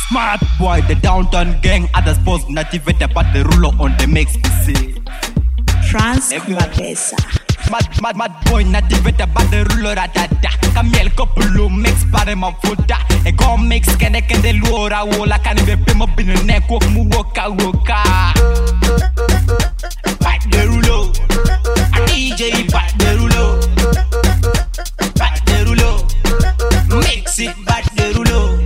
Smart boy, the downtown gang, others pose nativate but the ruler on the mix PC. France Mapesa. Mad boy, nativate but the ruler ratata. Camille couple mix pare ma futa. E go mix kende luora wola kanibe pimo binu neck walk mu woka. But the ruler, a DJ but the ruler. But the ruler, mix it but the ruler.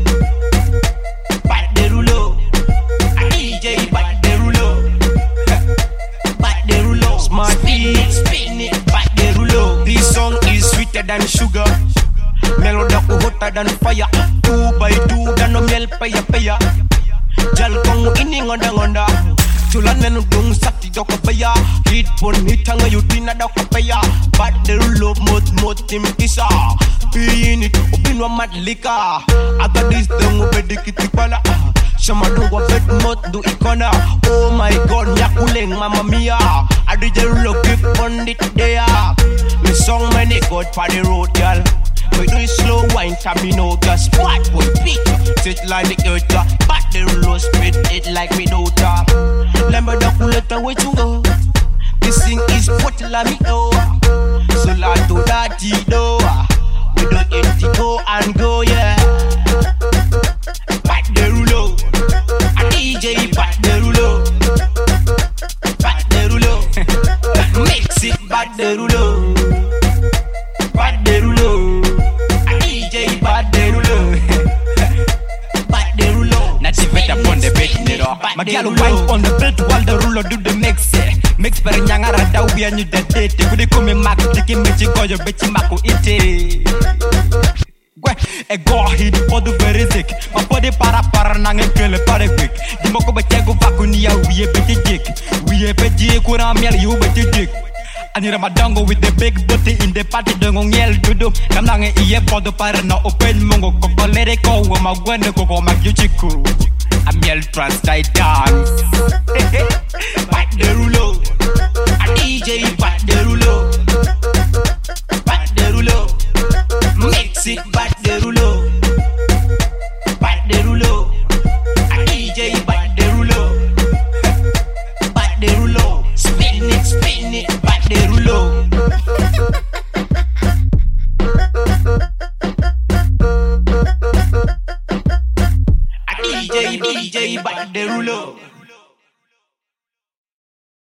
This song is sweeter than sugar, melody hotter than fire. 2 by 2 dan no mel paya. Jal kong ini ngonda. Chulan nenu dung sakti doka paya. Hit pon hitanga yutina doka paya. But the rulo mot tim kisa. Pin it upin wa mat lika. Aga this dung ubedikiti pala. Sama dungwa vet mot du ikona. Oh my god, nyakuleng mama mia. Adi jerulo keep on it there. Me song many god for the road, girl. We do it slow wine, tamino, just spot boy beat. Sit like the earth, but the rulo spit it like me daughter. Lember the culeta way to go. This thing is what la me know. So la do that do. We don't get to go and go, yeah. But the rulo. DJ but the rulo. But the rulo. Mix it but the rulo. But the rulo. DJ but the rulo. But the rulo. Nativate upon the beat, nero. My girl wine on the beat while the rulo do the mix. Mix per nyangara da we and you the date. Kudi kumi mak tiki mechi goyo bechi mako ite. E go hit for the very sick. My body para nange kele pare quick. Di moko betego vakunia we beti dick. We beti kura miel you beti dick. Anira madango with the big booty in the party dongo ngel dudu. Kam nange iye podo para na open mongo koko lere ko wa magwene koko magyuchiku. A miel trans die dance. But the rulo. A DJ but the rulo. But the rulo. Mix it but the rulo. But the rulo. A DJ but the rulo. But the rulo. Spin it but the rulo. A DJ but the rulo.